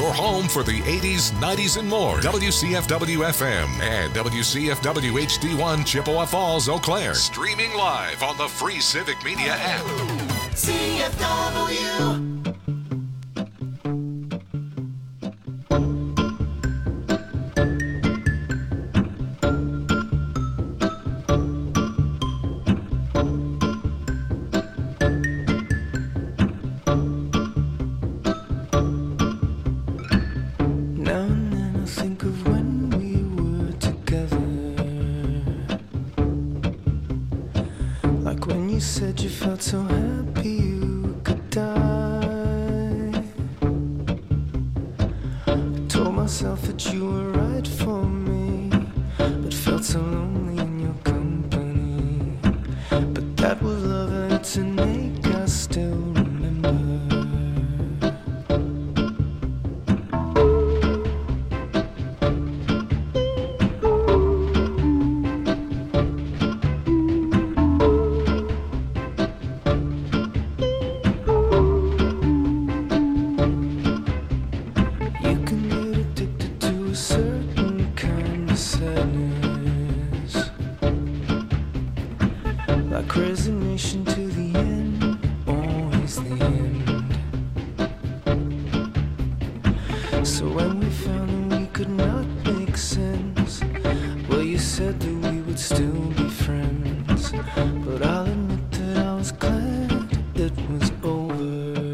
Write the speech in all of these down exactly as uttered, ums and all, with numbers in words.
Your home for the eighties, nineties, and more. W C F W F M and W C F W H D one Chippewa Falls, Eau Claire. Streaming live on the free Civic Media app. C F W. So happy you could die. I told myself that you were right for me, but felt so lonely in your company. But that was love and it's an ache I still remember. Resignation to the end, always the end. So when we found that we could not make sense, well, you said that we would still be friends. But I'll admit that I was glad it was over.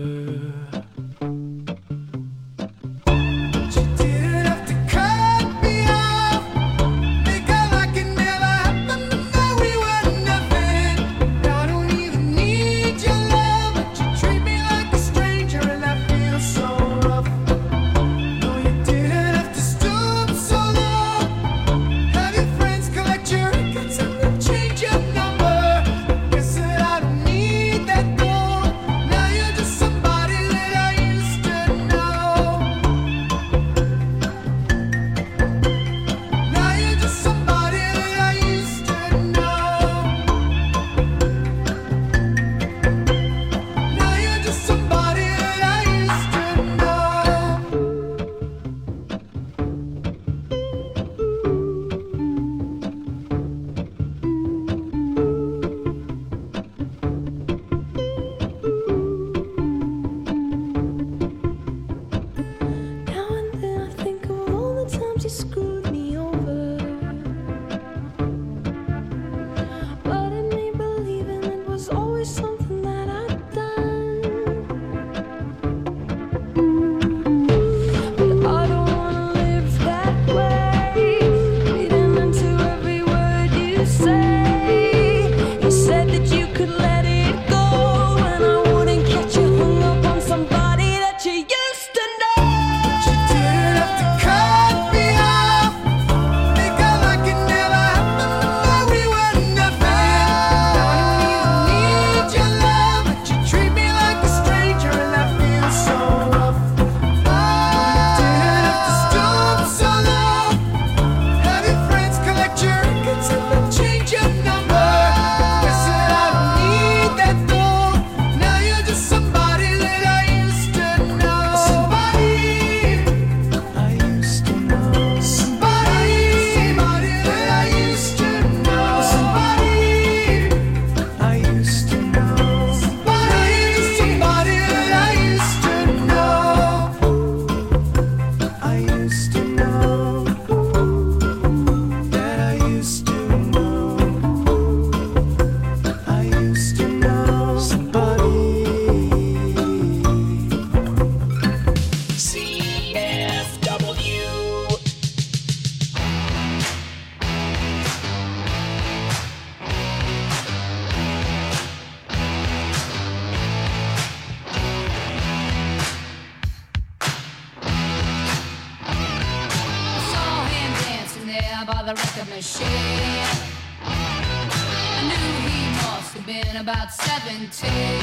About seventeen,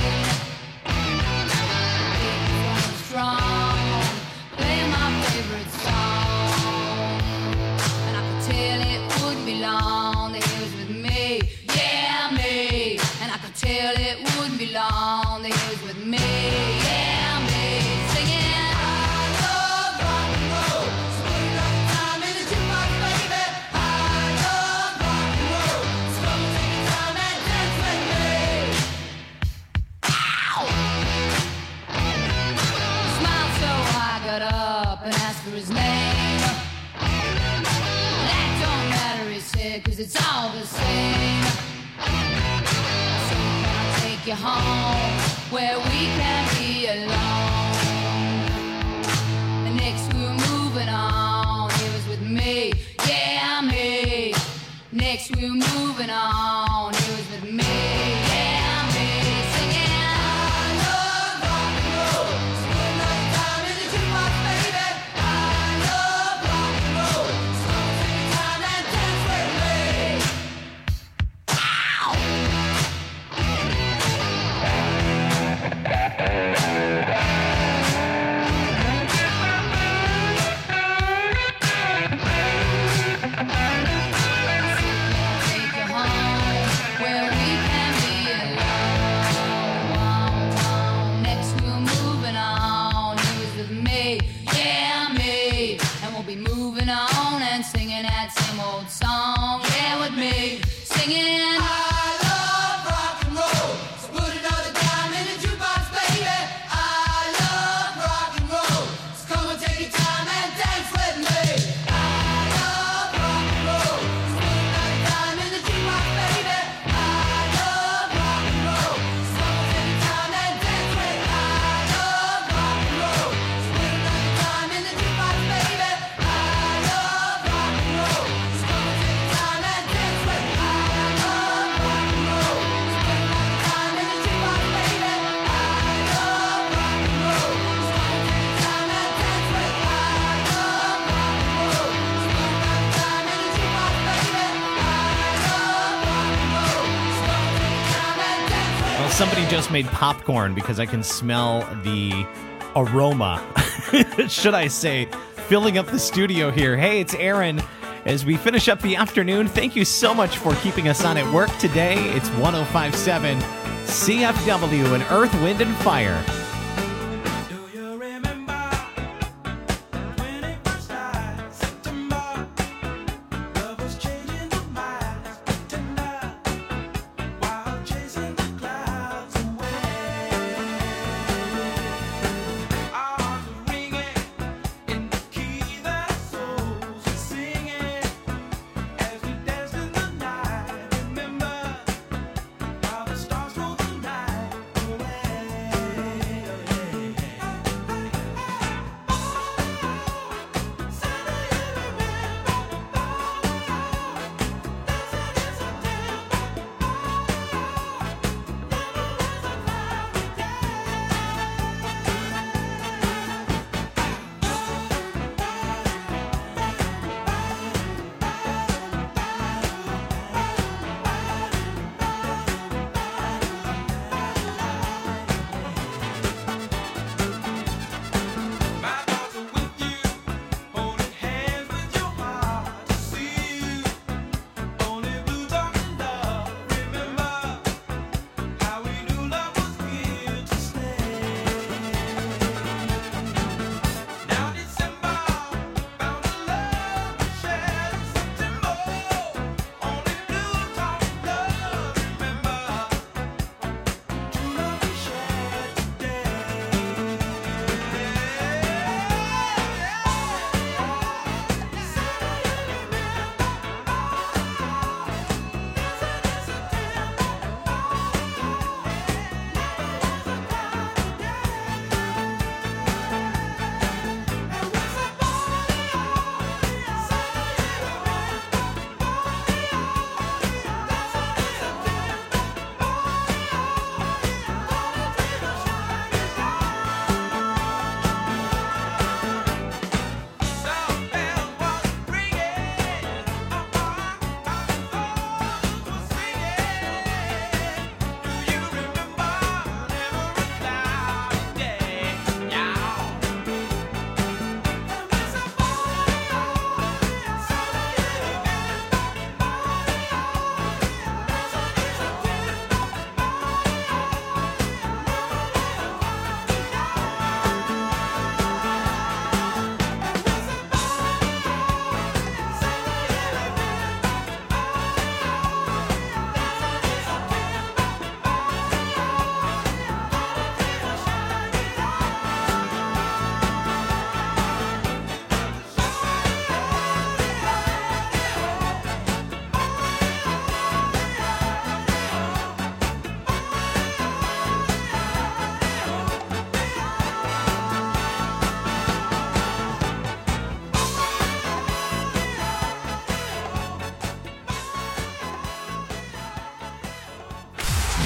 strong, playing my favorite song, and I could tell it wouldn't be long that he was with me, yeah me, and I could tell it wouldn't be long that he was with me, yeah me, singing I love it's all the same. So can I take you home where we can be alone? And next we're moving on. It was with me, yeah, me. Next we're moving on. It was with me, yeah, me. Singing. Somebody just made popcorn because I can smell the aroma, should I say, filling up the studio here. Hey, it's Aaron. As we finish up the afternoon, thank you so much for keeping us on at work today. It's one oh five point seven C F W and Earth, Wind, and Fire. Stars roll the night away.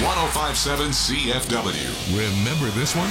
one oh five point seven C F W. Remember this one?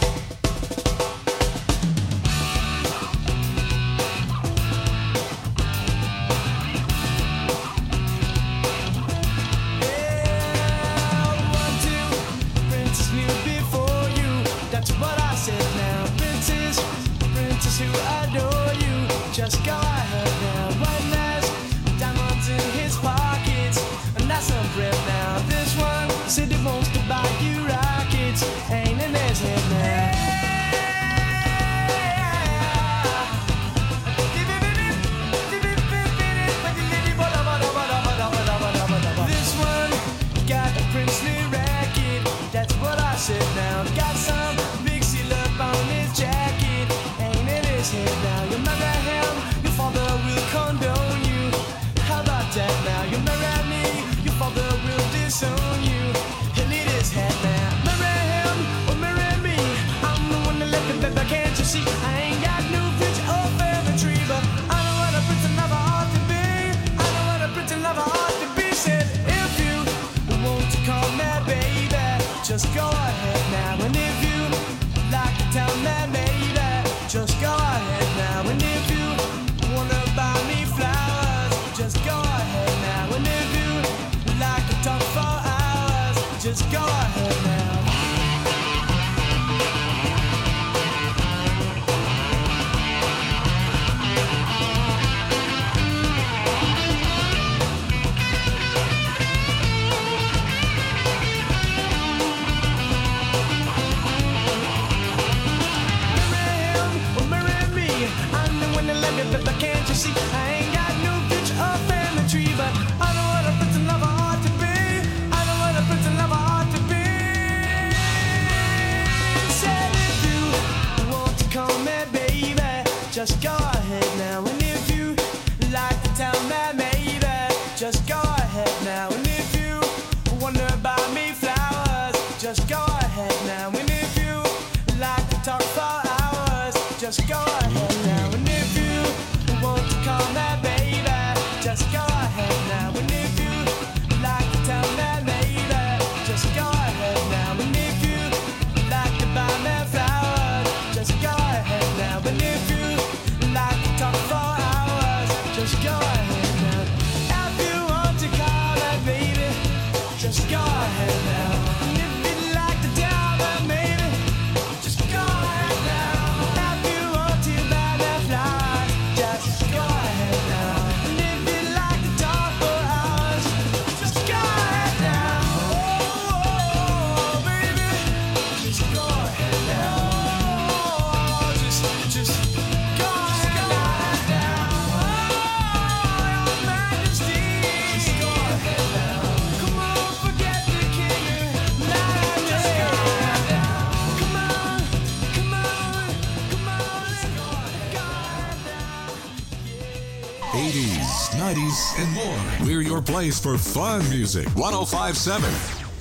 eighties, nineties, and more. We're your place for fun music. one oh five point seven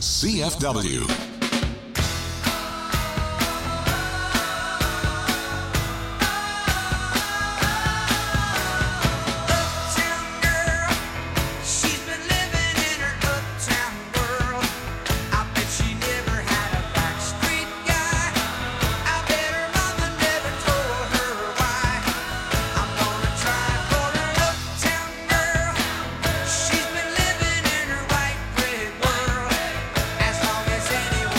C F W. She's been living in her white brick world as long as anyone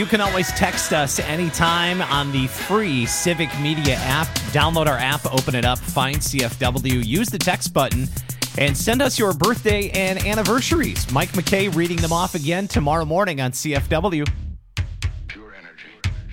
You can always text us anytime on the free Civic Media app. Download our app, open it up, find C F W, use the text button, and send us your birthday and anniversaries. Mike McKay reading them off again tomorrow morning on C F W. Pure energy.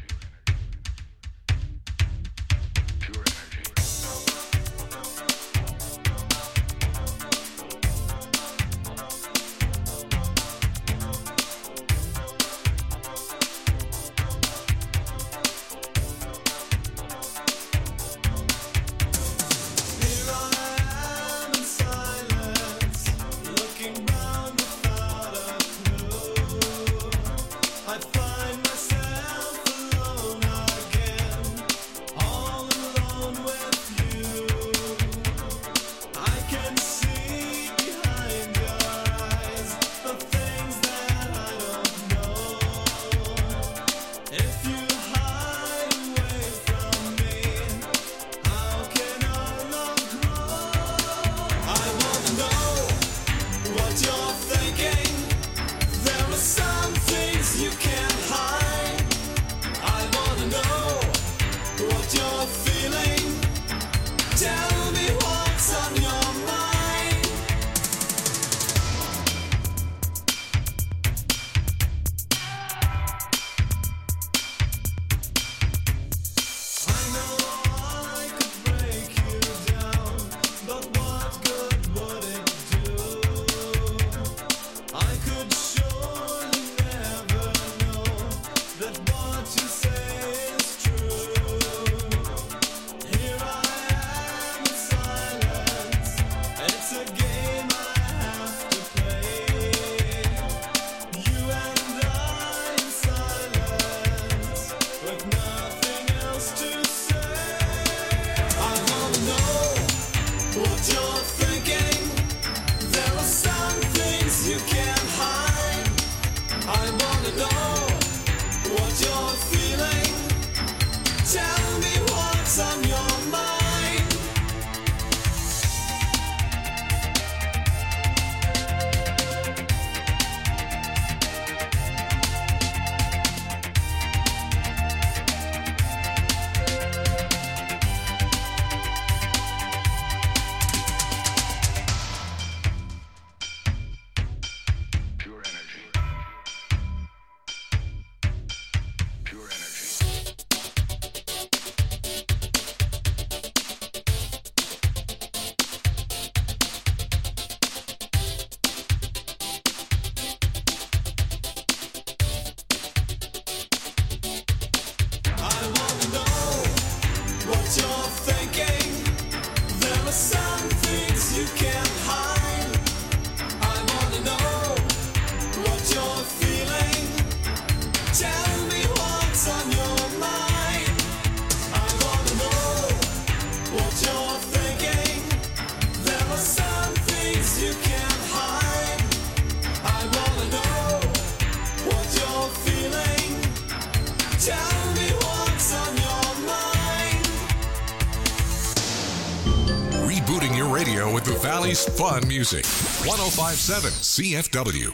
Fun music. one oh five point seven C F W.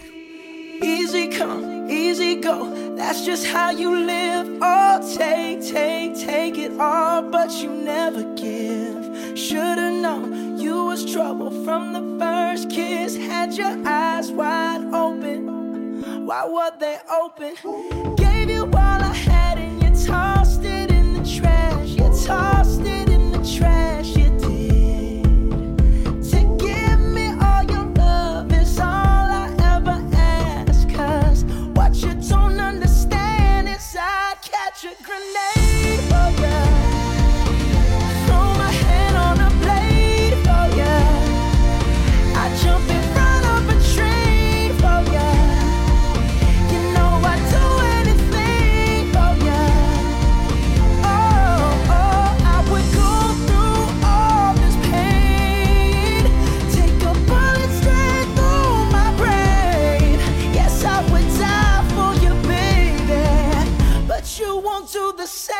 Easy come, easy go. That's just how you live. Oh, take, take, take it all, but you never give. Should've known you was trouble from the first kiss. Had your eyes wide open. Why were they open? Gave you all I had and you tossed it in the trash. You tossed it in the trash. You a grenade for ya. Throw my hand on a blade for ya. I jump in front of a train for ya. You know I'd do anything for ya. Oh, oh, I would go through all this pain. Take a bullet straight through my brain. Yes, I would die for you, baby, but you won't do the same.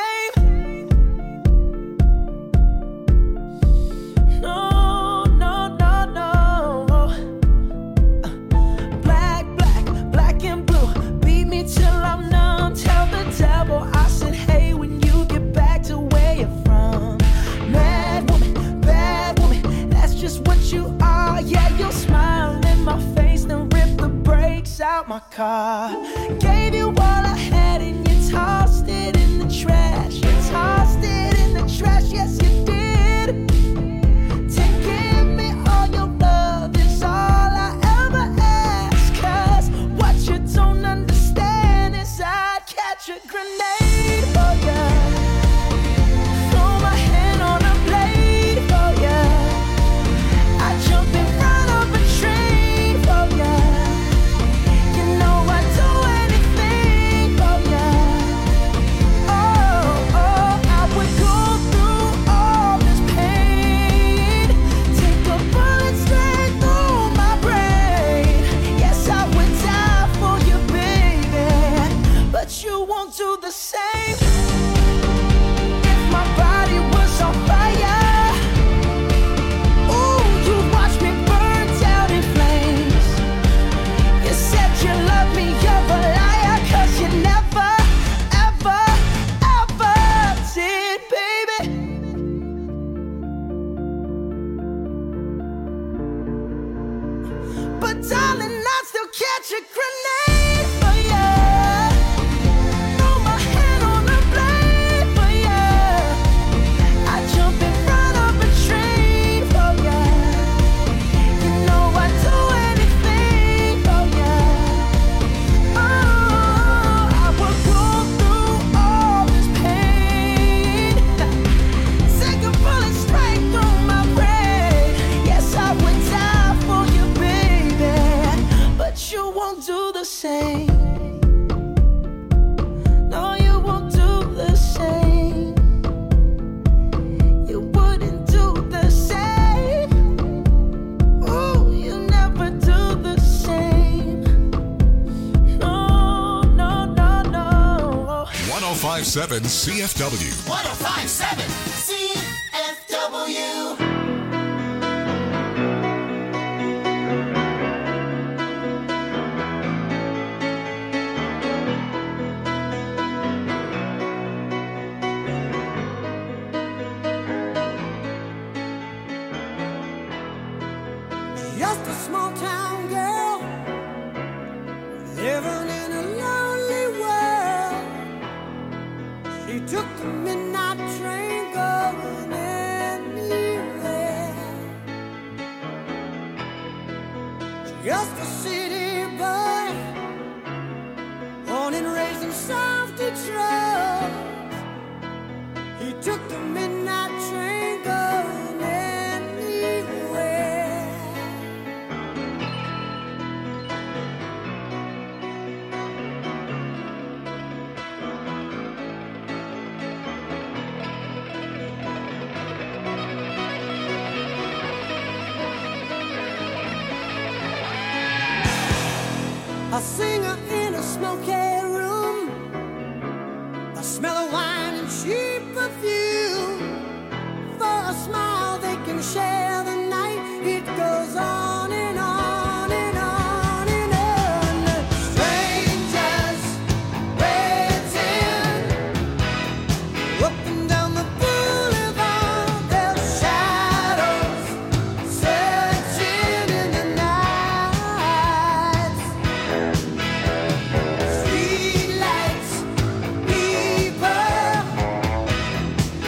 No, no, no, no. Uh, black, black, black and blue. Beat me till I'm numb. Tell my car. Gave you all I had and you tossed it in the trash. You tossed it in the trash, yes you did. To give me all your love is all I ever ask. Cause what you don't understand is I'd catch a grenade for ya. Throw my hand on a blade for ya. I'd jump in front of a train for ya. You know I'd do anything for ya. Oh, oh, I would go through all this pain. Take a bullet straight through my brain. Yes, I would die for you, baby. But you won't do the same. If my body was on fire, ooh, you watch me burn down in flames. You said you love me, you're a liar, cause you never, ever, ever did, baby. But darling, I'd still catch a grenade for ya. Throw my hand on a blade for ya. I'd jump in front of a train for ya. You know I'd do anything for ya. Oh, I would go through all this pain. Take a bullet straight through my brain. Yes, I would die for you, baby. But you won't do the same. No, you won't do the same. You wouldn't do the same. Ooh, you never do the same. No, no, no, no. one oh five point seven C F W. one oh five point seven C F W. Just a small town girl living in a lonely world. She took the midnight train going anywhere. Just a city boy, born and raised in South Detroit. He took the midnight train going anywhere. A singer in a smoky room, the smell of wine and cheap perfume. For a smile they can share the night. It goes on and on and on and on. Strangers waiting up and down the boulevard. Their shadows searching in the night. Street lights, people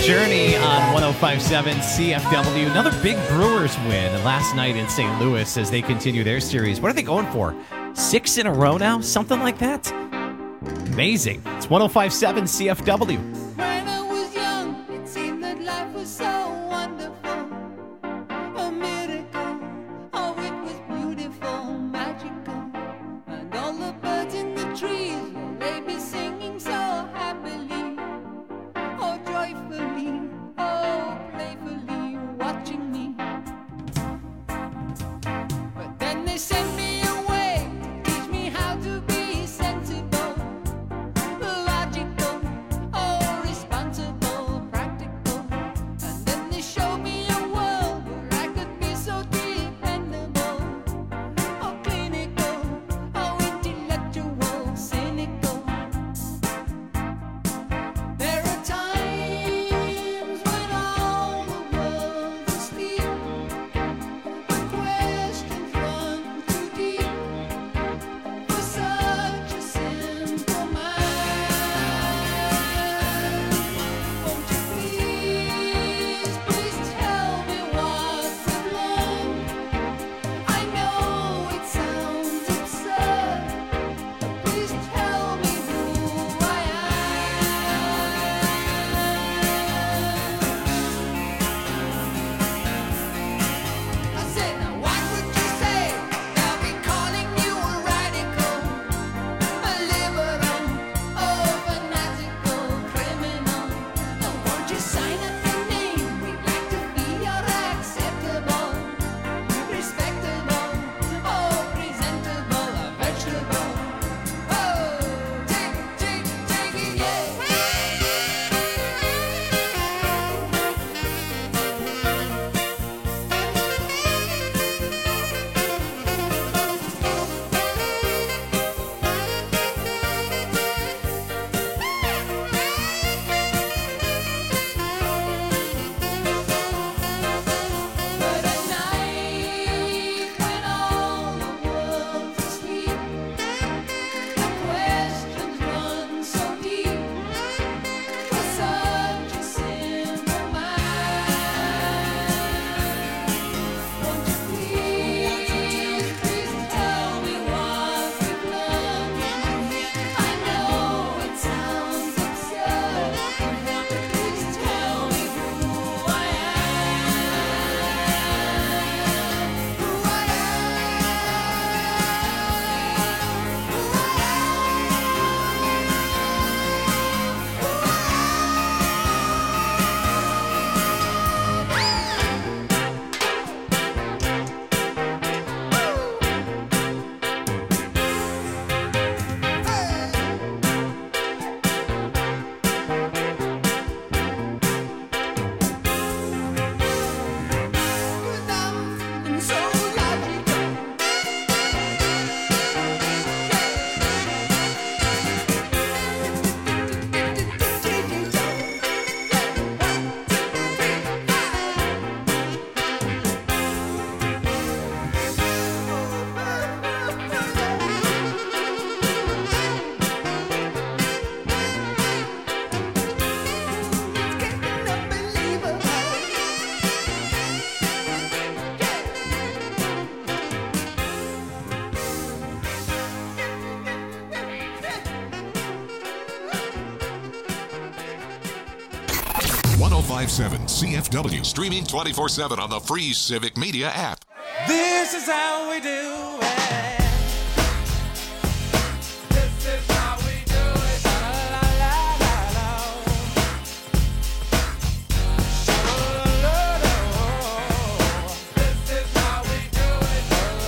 Journey on one oh five point seven C F W. Another big Brewers win last night in Saint Louis as they continue their series. What are they going for? Six in a row now? Something like that? Amazing. It's one oh five point seven C F W. When I was young, it seemed that life was so wonderful. A miracle, oh, it was beautiful, magical. And all the birds in the trees, well, they be singing so happily. Oh, joyfully, oh, playfully, watching me. But then they sent me away to teach me how to be sensible, logical, oh, responsible, practical. And then they showed me a world where I could be so dependable, oh, clinical, oh, intellectual, cynical. There are times when all the world's asleep, but questions run too deep for such a simple mind. Won't you please, please tell me what we've learned? I know it sounds absurd, but please tell me who I am. I said, now what would you say? They'll be calling you a radical, a liberal, oh, fanatical criminal. Oh, won't you sign up your name? We'd like to be your acceptable, respectable, oh, presentable, a vegetable. Oh, take, take, take it, yeah. But at night, when all the world's asleep, the questions run so deep for such a simple mind. Won't you please, please tell me what we've learned? I know it sounds absurd, but please tell me who I am. Who I am. So logical. It's getting unbelievable. one oh five point seven C F W. Streaming twenty-four seven on the free Civic Media app. This is how we do it. This is how we do it. La la la la la. Sha-la-la-la-la. This is how we do it.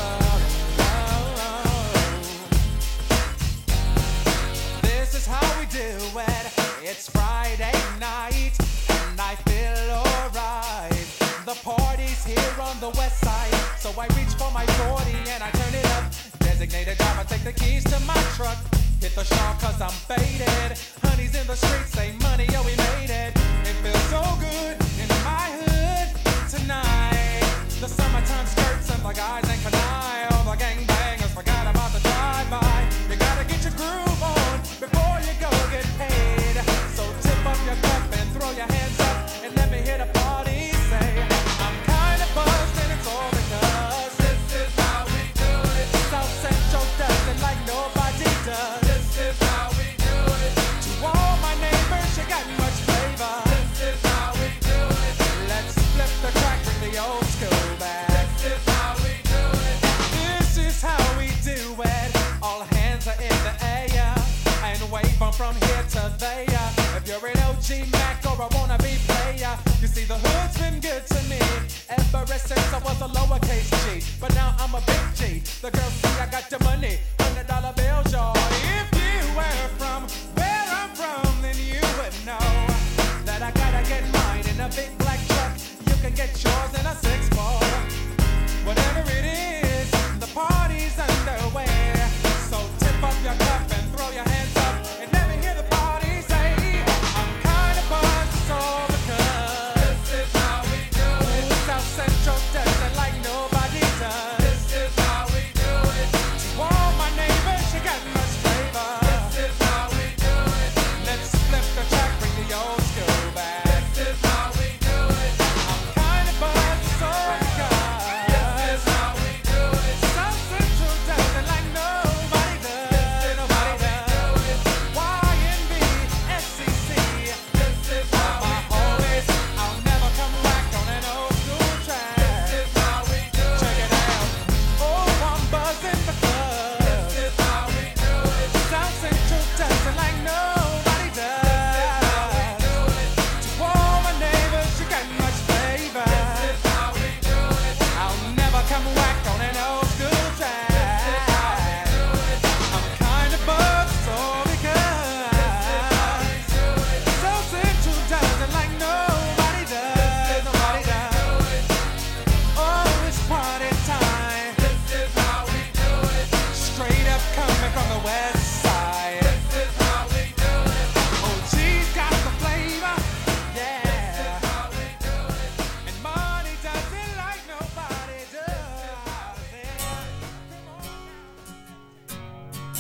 La-la-la-la. This is how we do it. It's Friday night and I feel alright. The party's here on the west side, so I reach for my forty and I turn it up. Designated driver, take the keys to my truck. Hit the shop cause I'm faded. Honey's in the streets, say money, yo, we made it. It feels so good in my hood tonight. The summertime skirts and the guys ain't canine. All the gangbangers forgot about the drive-by. You gotta get your groove on before you go get paid. So tip up your cup and throw your hands up. See, the hood's been good to me ever since I was a lowercase G. But now I'm a big G. The girls see I got the money, hundred dollar bills, y'all. If you were from where I'm from, then you would know that I gotta get mine in a big black truck. You can get yours in a six four. Whatever it is, the party's underway. So tip up your cup and throw your hands up and let me hear the party say, I'm kind of buzzed, so because this is how we do it. South Central does it like nobody does. This is how we do it. To all my neighbors, you got much flavor. This is how we do it. Let's flip the track, bring the old school back. This is how we do it. I'm kind of buzzed, so because this is how we do it. South Central does it like nobody does. Nobody does. Y N B, S C C. This is how we do it. I'll never come back on an old school track. This is how we do it. Check it out. Oh, I'm buzzing because this is how we do it. South Central does it like nobody does. This is how we do it. To all my neighbors, you got much flavor. This is how we do it. I'll never come back on an old school track. This is how we do it. I'm kind of buzzed, so because this is how we do it. South Central does it like nobody does. Nobody does. Oh, it's party time. This is how we do it. Straight up coming from the west side. This is how we do it. Oh, G's got the flavor. Yeah. This is how we do it. And money does it like nobody does. Yeah. Come on now.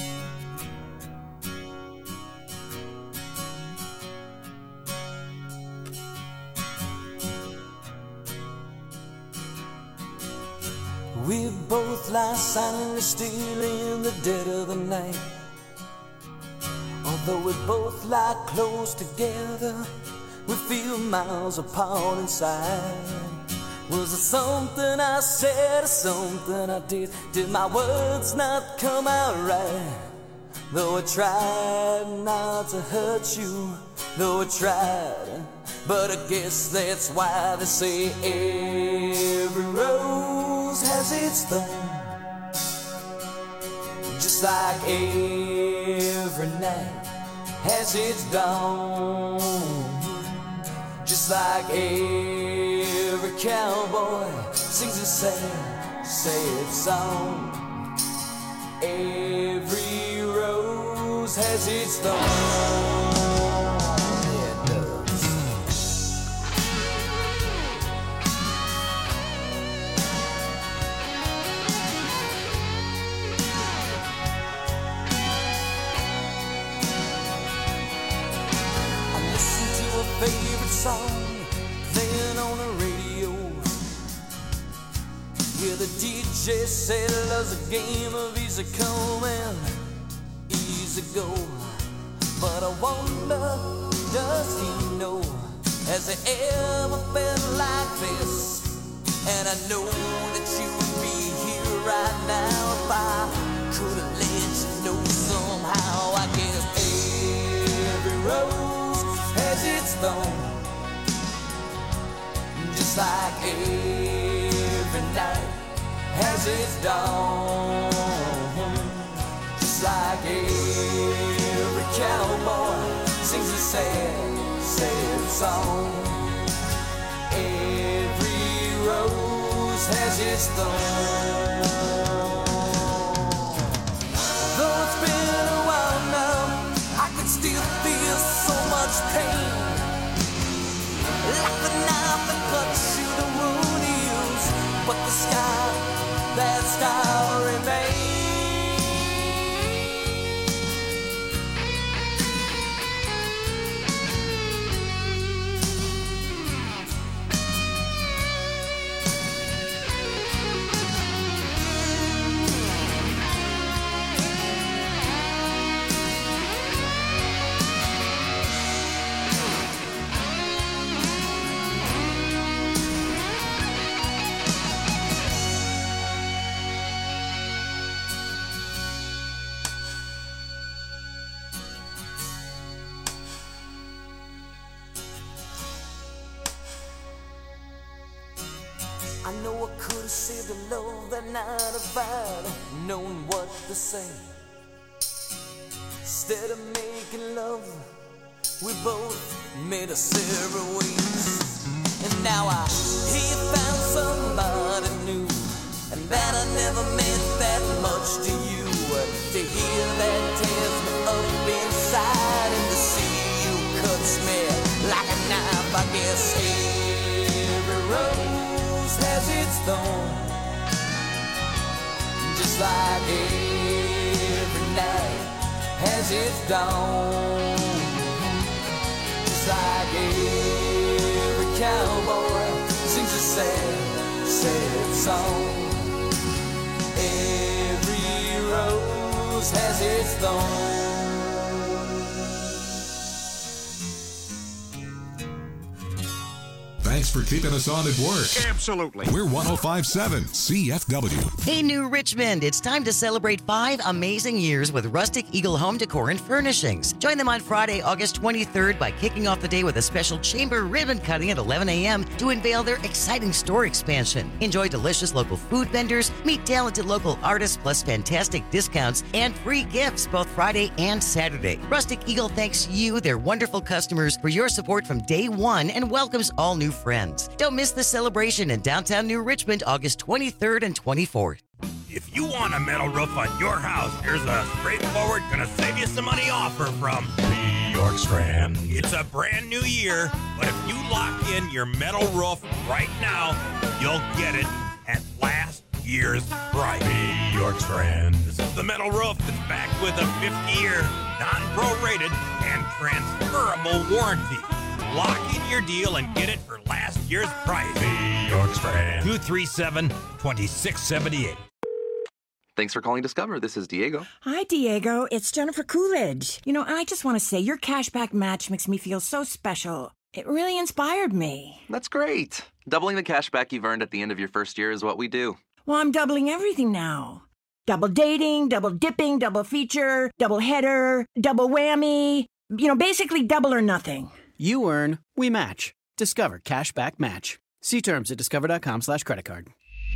We both lie silently still in the dead of the night. Although we both lie close together, we feel miles apart inside. Was it something I said or something I did? Did my words not come out right? Though I tried not to hurt you, though I tried, but I guess that's why they say every rose has its thorn. Just like every night has its dawn. Just like every cowboy sings a sad, sad song. Every rose has its thorn. Yeah, it does. I listen to a favorite song playing on the radio. Yeah, the D J said love's a game of easy come and easy go. But I wonder, does he know? Has he ever been like this? And I know that you would be here right now if I could have let you know somehow. I guess every rose has its thorn. Just like every night has its dawn. Just like every cowboy sings a sad, sad song. Every rose has its thorn. Though it's been a while now, I can still feel so much pain. Like the knife that cuts you, the wound heals, but the scar, that scar remains. know I could have saved the love that night if I'd known what to say. Instead of making love, we both made us several ways. And now I hear you found somebody new, and that I never meant that much to you. To hear that tears me up inside, and to see you cuts me like a knife. I guess every rose has its thorn, just like every night has its dawn. Just like every cowboy sings a sad, sad song. Every rose has its thorn. Thanks for keeping us on at work. Absolutely. We're one oh five point seven C F W. Hey, New Richmond, it's time to celebrate five amazing years with Rustic Eagle Home Decor and Furnishings. Join them on Friday, August twenty-third by kicking off the day with a special chamber ribbon cutting at eleven a.m. to unveil their exciting store expansion. Enjoy delicious local food vendors, meet talented local artists, plus fantastic discounts and free gifts both Friday and Saturday. Rustic Eagle thanks you, their wonderful customers, for your support from day one and welcomes all new friends. Don't miss the celebration in downtown New Richmond, August twenty-third and twenty-fourth. If you want a metal roof on your house, here's a straightforward, gonna save you some money offer from the York Strand. It's a brand new year, but if you lock in your metal roof right now, you'll get it at last year's price. The York Strand. This is the metal roof that's backed with a fifty-year, non-prorated, and transferable warranty. Lock in your deal and get it for last year's price. The York Strand. two three seven, two six seven eight. Thanks for calling Discover. This is Diego. Hi, Diego. It's Jennifer Coolidge. You know, I just want to say your cashback match makes me feel so special. It really inspired me. That's great. Doubling the cash back you've earned at the end of your first year is what we do. Well, I'm doubling everything now. Double dating, double dipping, double feature, double header, double whammy. You know, basically double or nothing. You earn, we match. Discover Cashback Match. See terms at discover.com slash credit card.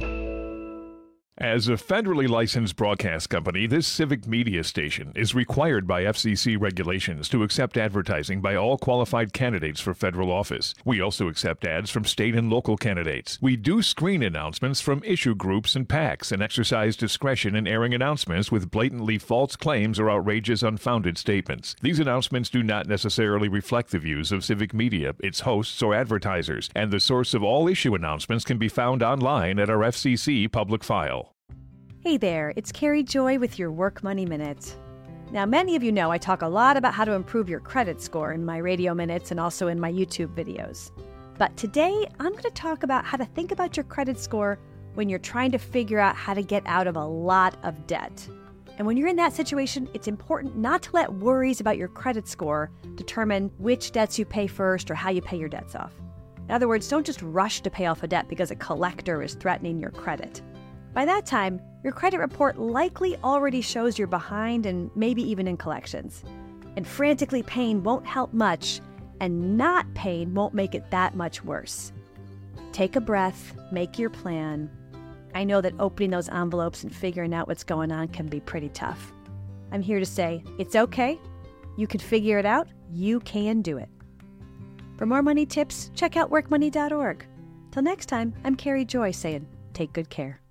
As a federally licensed broadcast company, this civic media station is required by F C C regulations to accept advertising by all qualified candidates for federal office. We also accept ads from state and local candidates. We do screen announcements from issue groups and PACs and exercise discretion in airing announcements with blatantly false claims or outrageous unfounded statements. These announcements do not necessarily reflect the views of civic media, its hosts, or advertisers, and the source of all issue announcements can be found online at our F C C public file. Hey there, it's Carrie Joy with your Work Money Minute. Now, many of you know I talk a lot about how to improve your credit score in my radio minutes and also in my YouTube videos. But today, I'm going to talk about how to think about your credit score when you're trying to figure out how to get out of a lot of debt. And when you're in that situation, it's important not to let worries about your credit score determine which debts you pay first or how you pay your debts off. In other words, don't just rush to pay off a debt because a collector is threatening your credit. By that time, your credit report likely already shows you're behind and maybe even in collections. And frantically paying won't help much, and not paying won't make it that much worse. Take a breath, make your plan. I know that opening those envelopes and figuring out what's going on can be pretty tough. I'm here to say, it's okay. You can figure it out. You can do it. For more money tips, check out work money dot org. Till next time, I'm Carrie Joy saying, take good care.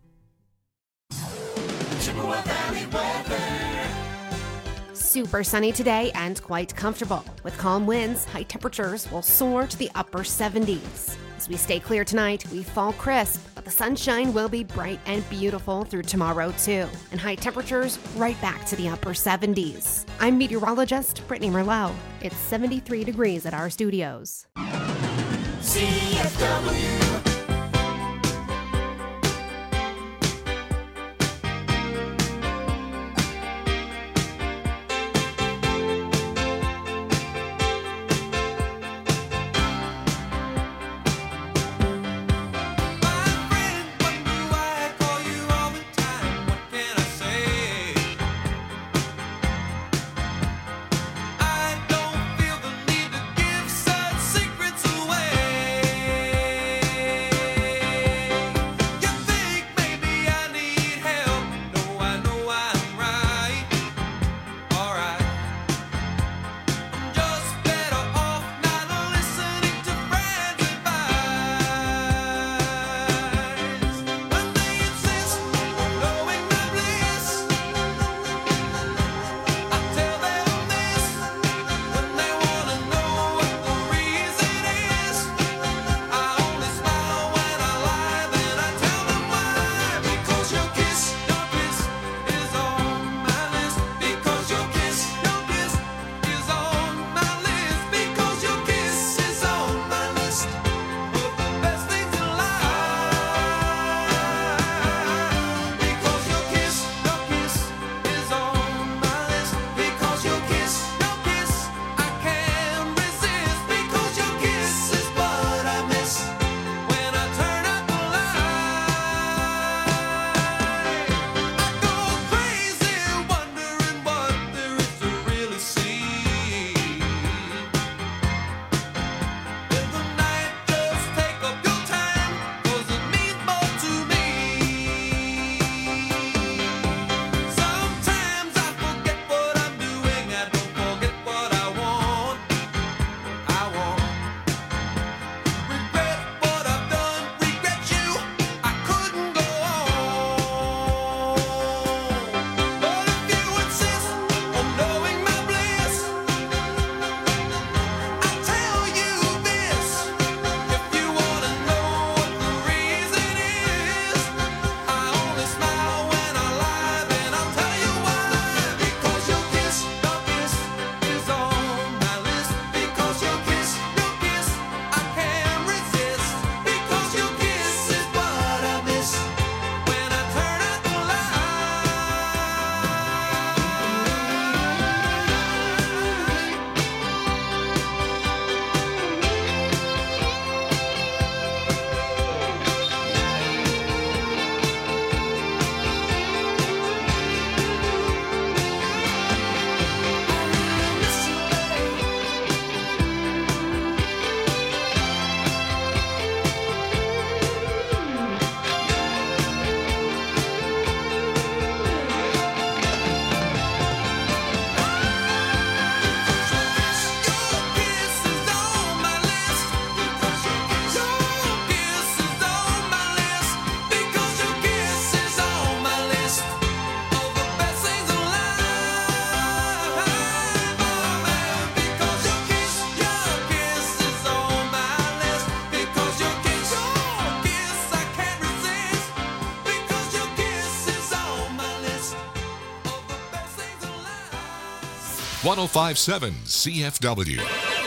Super sunny today and quite comfortable. With calm winds, high temperatures will soar to the upper seventies. As we stay clear tonight, we fall crisp, but the sunshine will be bright and beautiful through tomorrow too. And high temperatures right back to the upper seventies. I'm meteorologist Brittany Merlot. It's seventy-three degrees at our studios. C F W. I don't feel the need to give such secrets away. one oh five point seven C F W.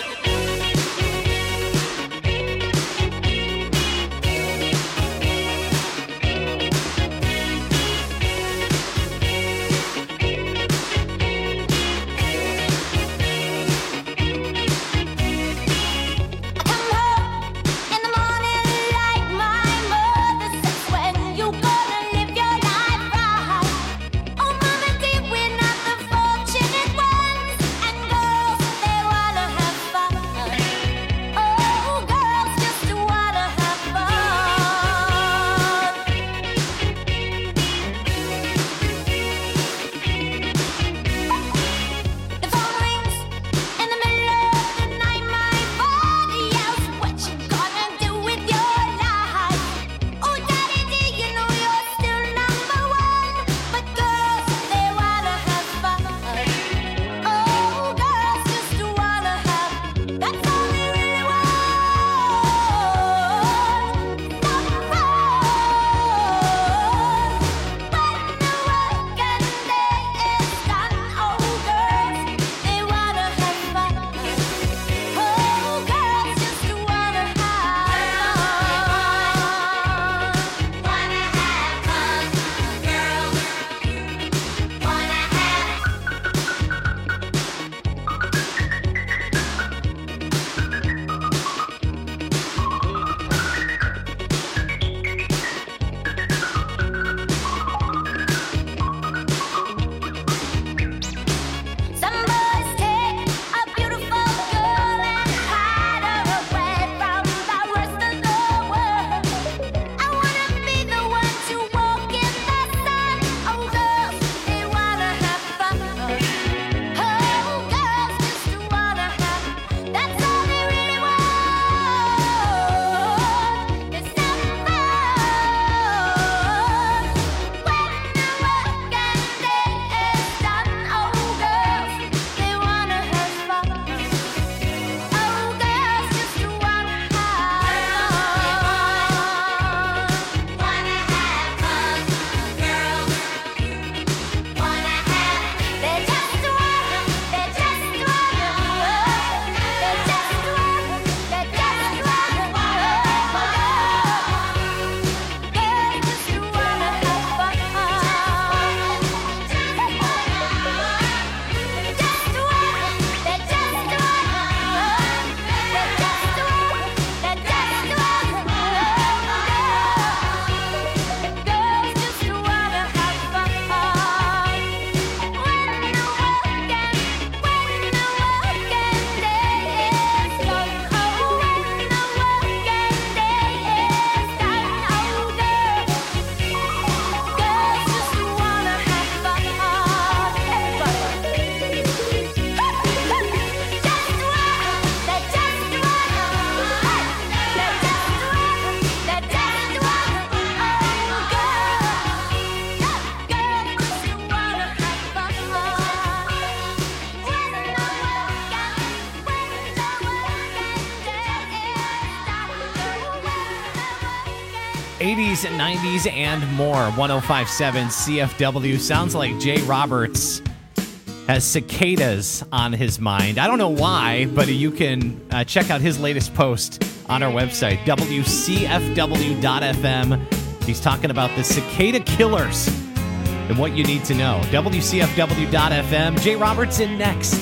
eighties, nineties, and more. one oh five point seven C F W. Sounds like Jay Roberts has cicadas on his mind. I don't know why, but you can uh, check out his latest post on our website, W C F W dot F M. He's talking about the cicada killers and what you need to know. W C F W dot F M. Jay Roberts in next.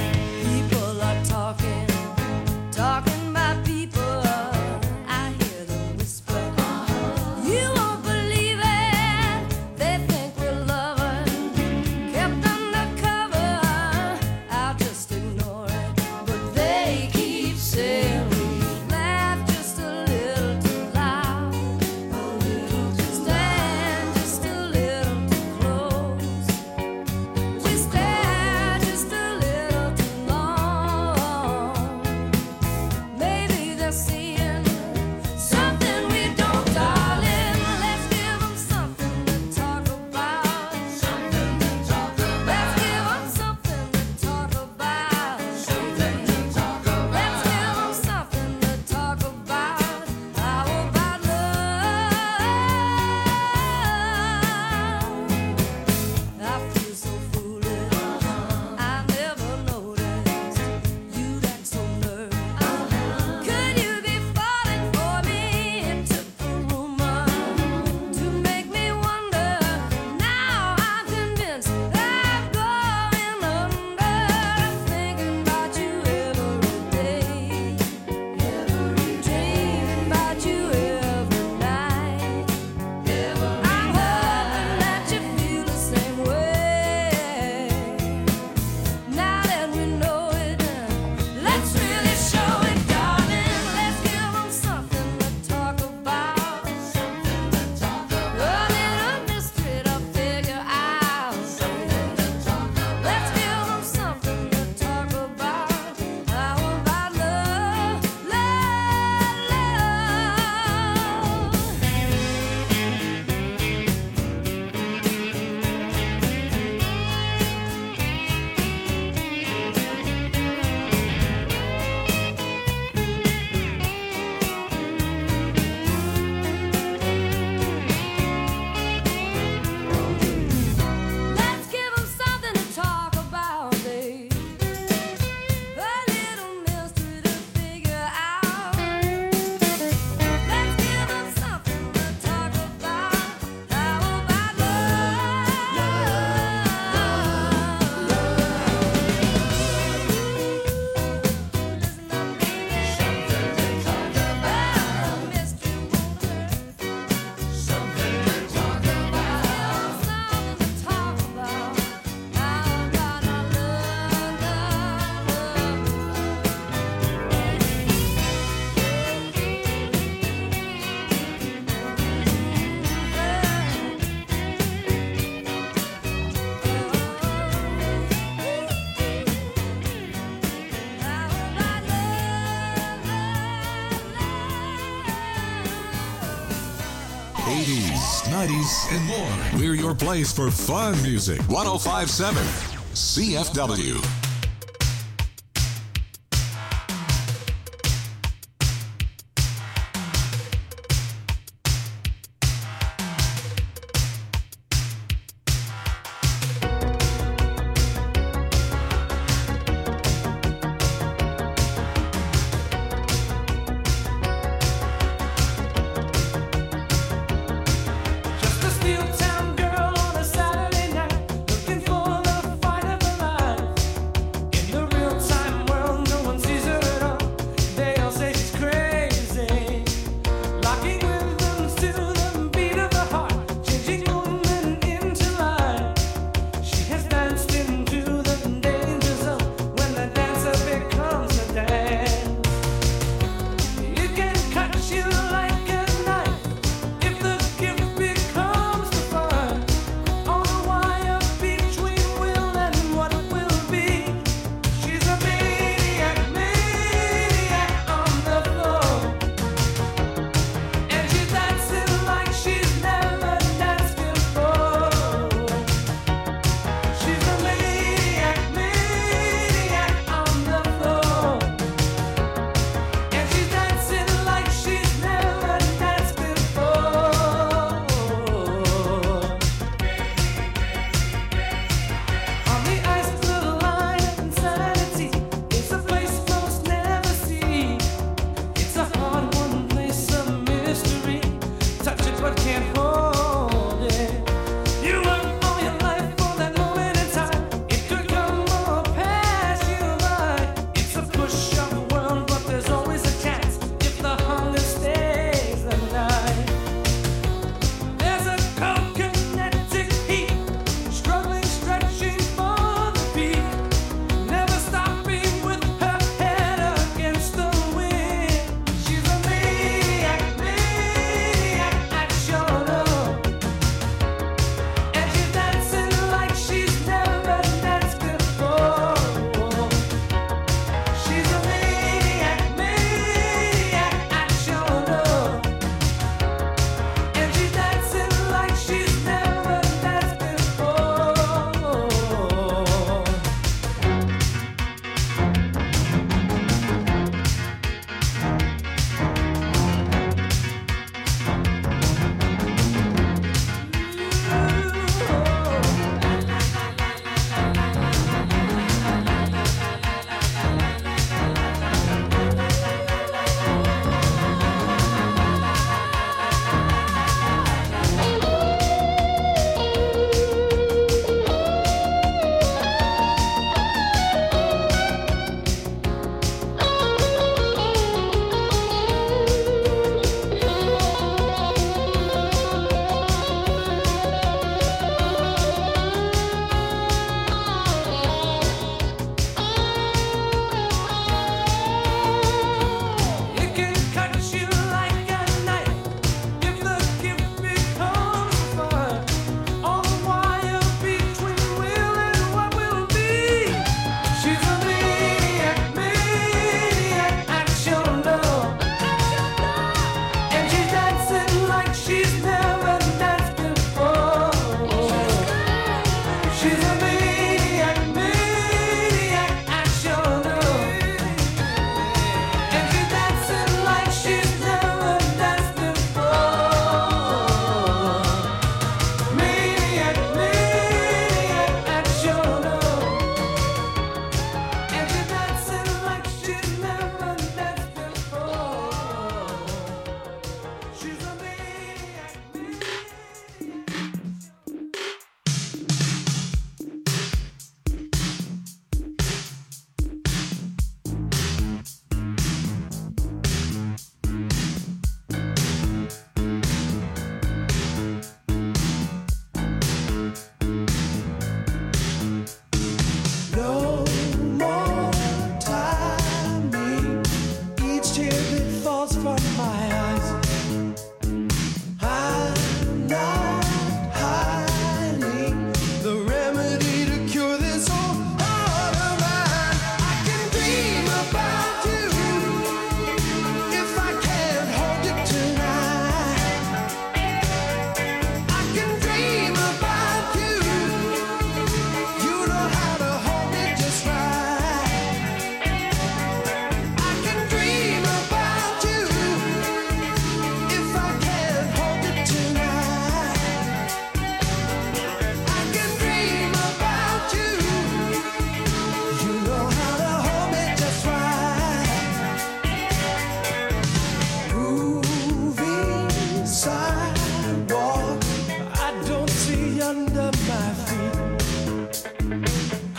People are talking, talking about people. I hear them whisper. You won't believe it. They think we're lovers, kept undercover. I'll just ignore it, but they keep saying we laugh just a little too loud, a little too stand just a little too close. We stand just a little. eighties, nineties, and more. We're your place for fun music. one oh five point seven C F W. Just a steel